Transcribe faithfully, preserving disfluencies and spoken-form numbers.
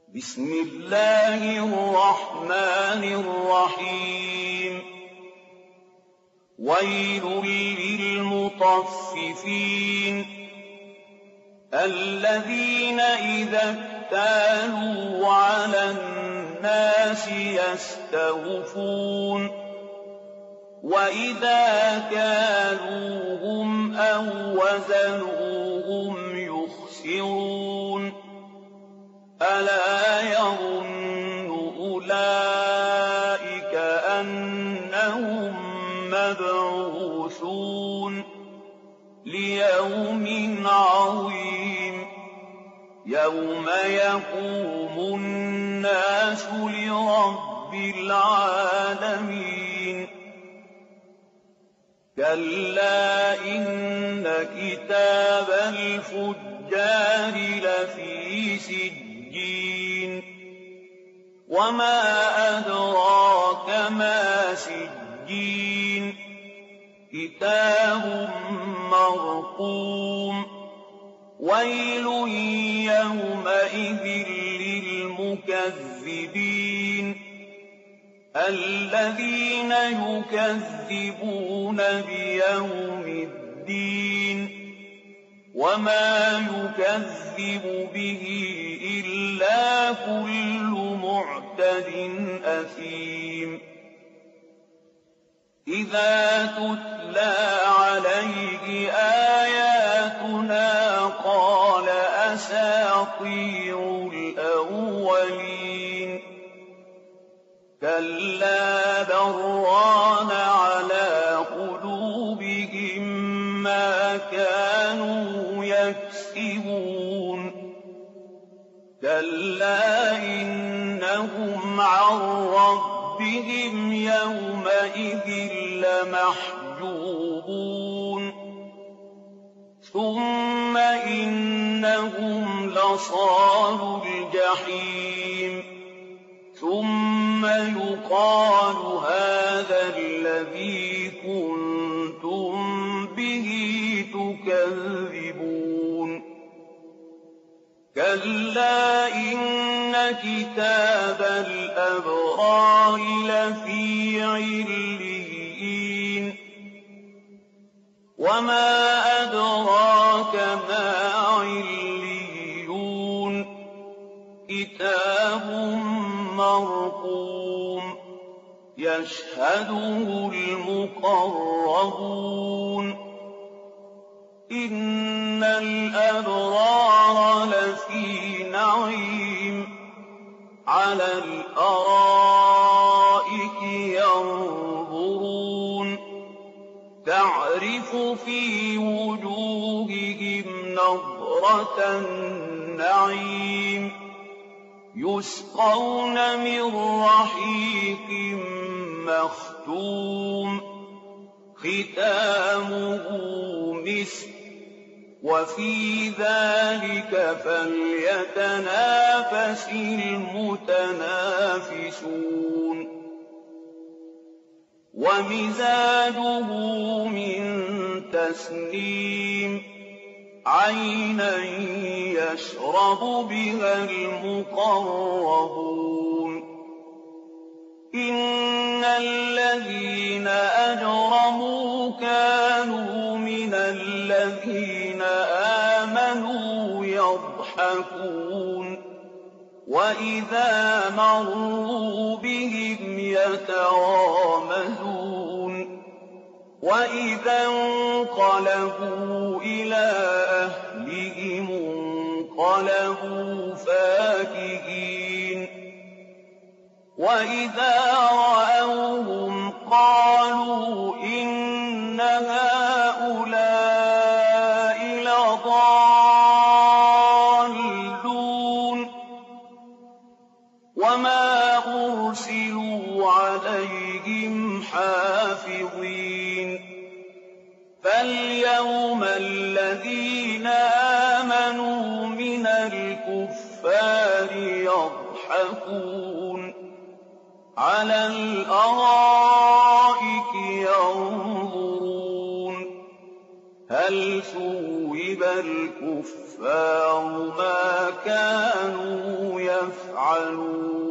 بسم الله الرحمن الرحيم ويل للمطففين الذين إذا اكتالوا على الناس يستوفون وإذا كالوهم أو وزنوهم يخسرون ألا يظن أولئك أنهم مبعوثون ليوم عظيم يوم يقوم الناس لرب العالمين كلا إن كتاب الفجار لفي سجين وما أدراك ما سجين كتاب مرقوم ويل يومئذ للمكذبين الذين يكذبون بيوم الدين وما يكذب به إلا كل معتد أثيم إذا تتلى عليه آياتنا قال أساطير الأولين كلا بران على قلوبهم ما كانوا يكسبون كلا إنهم عن ربهم يومئذ لمحجوبون ثم إنهم لصالو الجحيم ثم يقال هذا الذي كنتم به تكذبون كلا إن كتاب الأبرار لفي عليين وما أدراك ما عليون كتاب مرقوم يشهده المقربون إن الأبرار لفي نعيم على الأرائك ينظرون تعرف في وجوههم نضرة النعيم يسقون من رحيق مختوم ختامه مسك وفي ذلك فليتنافس المتنافسون ومزاجه من تسنيم عينا يشرب بها المقربون إن الذين أجرموا كانوا من الذين آمنوا يضحكون وإذا مروا بهم يتغامزون وإذا انقلبوا إلى أهلهم انقلبوا فاكهين وإذا رأوهم قالوا إن هؤلاء لضالون وما أرسلوا عليهم حافظين فاليوم الذين آمنوا من الكفار يضحكون على الأرائك ينظرون هَلْ ثُوِّبَ الْكُفَّارُ مَا كَانُوا يَفْعَلُونَ